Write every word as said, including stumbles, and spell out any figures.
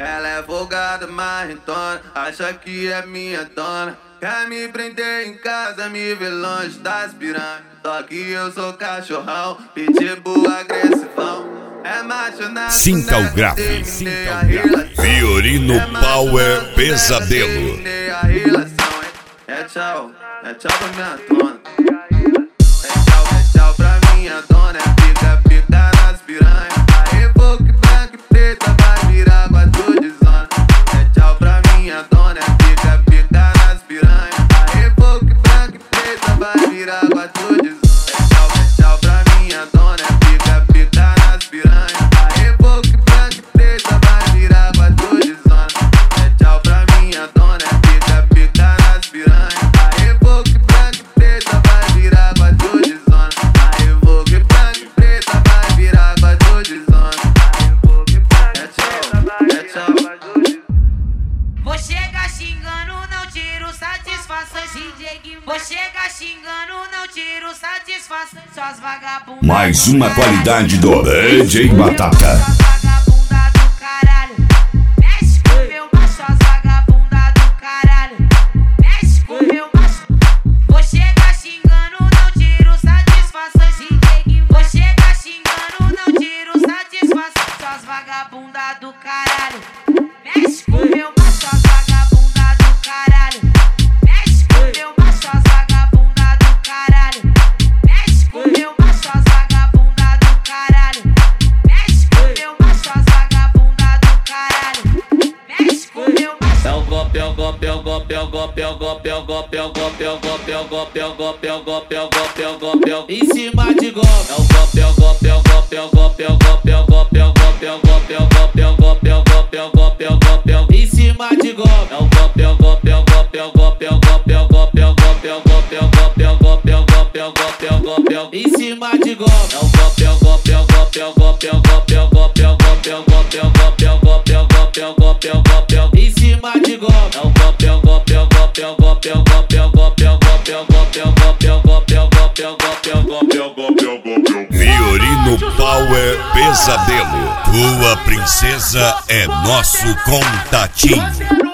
Ela é folgada, marrentona, acha que é minha dona. Quer me prender em casa, me ver longe das piranhas. Só que eu sou cachorrão, pitbull agressivão. É macho na Sintalgraf, Fiorino Power Pesadelo. É tchau, é tchau pra minha dona. É tchau, é tchau pra minha dona. É pica, pica nas piranhas. Aí boca branca e preta vai virar quatro de zona. É tchau pra minha dona. É pica, pica nas piranhas. Aí boca branca e preta vai virar quatro de zona. É tchau, é tchau pra minha dona. É pica, pica nas piranhas. Aí boca branca e preta vai virar quatro de zona. É tchau pra minha dona. É pica, pica nas piranhas. Aí boca branca e preta vai virar quatro de zona. Aí boca branca e preta vai virar quatro de zona. É tchau, é tchau. Vou chegar xingando, não tiro satisfação. D J, vou chegar xingando, não tiro satisfação. Suas vagabundas. Mais uma qualidade do D J Batata. Suas vagabundas do caralho. Mexe com meu macho, suas vagabundas do caralho. Mexe com meu macho. Vou chegar xingando, não tiro satisfação. D J, vou chegar xingando, não tiro satisfação. Suas vagabundas do caralho. Mexe com meu macho, suas vagabundas do caralho. Mexe com meu macho, suas vagabundas do caralho. Mexe com meu macho, suas vagabundas do caralho. Mexe com meu macho, suas vagabundas do caralho. Mexe com meu macho. É o golpe, é o golpe, é o golpe, é o golpe, é o golpe, é o golpe, é o golpe, é o golpe, é o golpe, é o golpe, é o golpe, é o golpe, é o golpe, é o golpe, em cima de golpe. É o golpe, é o golpe, é o golpe, é o golpe, é o golpe, é o golpe, é o golpe, é o golpe, é o golpe, é o golpe, é o golpe, é o golpe, é o golpe, é o em cima de golpe. É o golpe, é o golpe, é o golpe, é o golpe, é o golpe, é o golpe, é o golpe, é o golpe, é o golpe, é o golpe, é o golpe, é o golpe, é o golpe, é o em cima de golpe. É o golpe, é o golpe, é o golpe, é o golpe, é o golpe, é o golpe, é o golpe, é o golpe, é o golpe, é o golpe, é o golpe, é o golpe, é o golpe, é o em cima de golpe. É o golpe, é o golpe, é o golpe, é o golpe, é o golpe, é o golpe, é o golpe, é o golpe, é o golpe, é o golpe, é o golpe, é o golpe, é o golpe, é o golpe, é o golpe, é o golpe. Fiorino Power Pesadelo. Tua princesa é nosso contatinho.